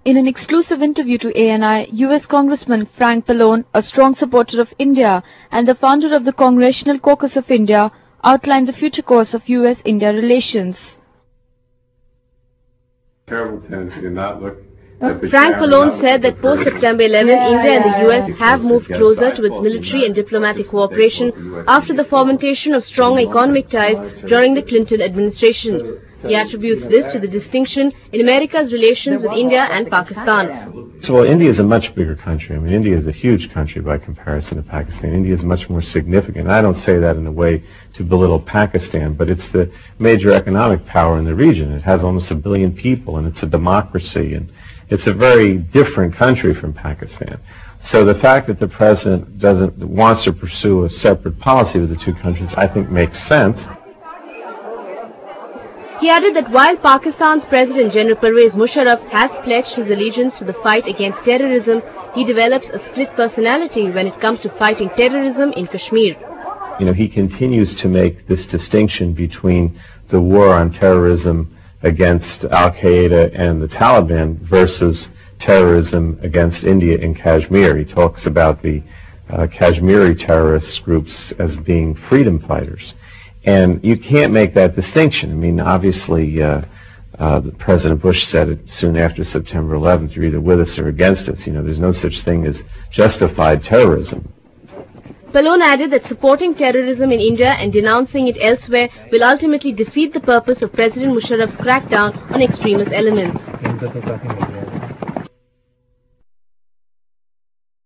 In an exclusive interview to ANI, US Congressman Frank Pallone, a strong supporter of India and the founder of the Congressional Caucus of India, outlined the future course of US-India relations. Terrible tendency to not look. Frank Pallone said that post-September 11, India and the US have moved closer to its military and diplomatic cooperation after the fomentation of strong economic ties during the Clinton administration. He attributes this to the distinction in America's relations with India and Pakistan. Well, India is a much bigger country. I mean, India is a huge country by comparison to Pakistan. India is much more significant. I don't say that in a way to belittle Pakistan, but it's the major economic power in the region. It has almost 1 billion people, and it's a democracy, and it's a very different country from Pakistan. So the fact that the president wants to pursue a separate policy with the two countries, I think makes sense. He added that while Pakistan's President General Pervez Musharraf has pledged his allegiance to the fight against terrorism, he develops a split personality when it comes to fighting terrorism in Kashmir. You know, he continues to make this distinction between the war on terrorism against Al-Qaeda and the Taliban versus terrorism against India in Kashmir. He talks about the Kashmiri terrorist groups as being freedom fighters. And you can't make that distinction. I mean, obviously, President Bush said it soon after September 11th, you're either with us or against us. You know, there's no such thing as justified terrorism. Pallone added that supporting terrorism in India and denouncing it elsewhere will ultimately defeat the purpose of President Musharraf's crackdown on extremist elements.